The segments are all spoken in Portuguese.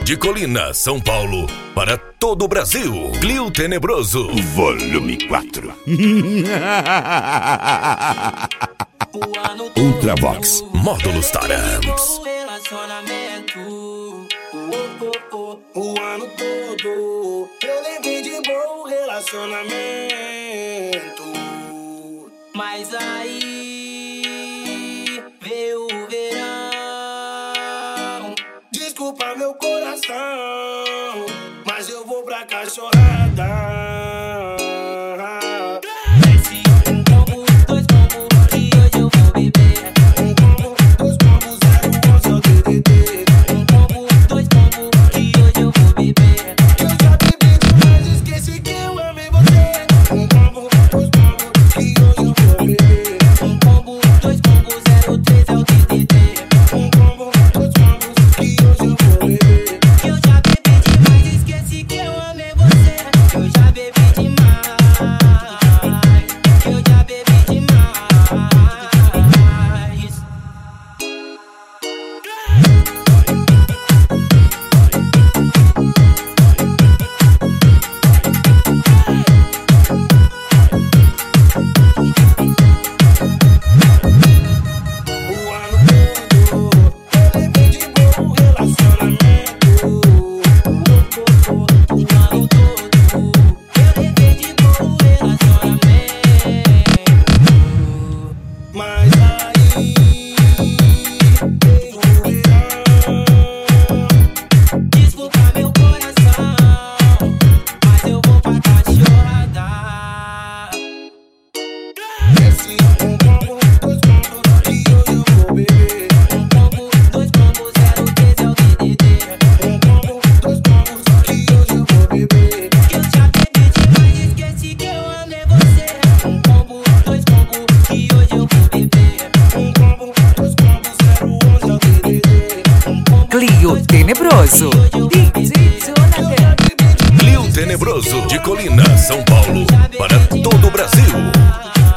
de Colina, São Paulo, para todo o Brasil. Clio Tenebroso, volume 4. Ultravox, módulos Taramps. O ano todo eu levei de bom relacionamento. Mas aí veio o verão. Desculpa meu coração, mas eu vou pra cachorrada. Desce um combo, dois combos, e hoje eu vou beber. Um combo, dois combos, 011 é o DDD. Um combo, dois combos, e hoje eu vou beber. Eu já bebi demais, esqueci que eu amei você. Um combo, dois combos, e hoje eu vou beber. Um combo, dois combos, 03 é o DDD. Um combo, dois combos, e hoje eu vou beber. Eu já bebi demais, esqueci que eu amei você. Eu já bebi demais, eu já bebi demais. O ano todo eu levei de bom relacionamento. O ano todo eu levei de bom relacionamento. Mas aí veio o verão. Desculpa meu coração, mas eu vou pra cachorrada. Desce um combo, dois combos, e hoje eu vou beber. Um combo, dois combos, 013 é o DDD. Um combo, dois combos, e hoje eu vou beber. Eu já bebi demais, esqueci que eu amei você. Um combo, dois combos, e hoje eu vou beber. Um combo, dois combos, 011 é o DDD. Um combo, Clio Tenebroso, DJ Jonathan. Clio Tenebroso, de Colina, São Paulo, para todo o Brasil.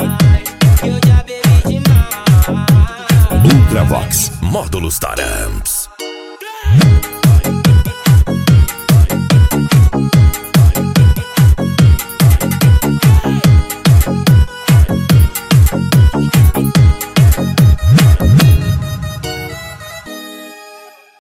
eu já bebi demais. Ultravox, módulos Taramps.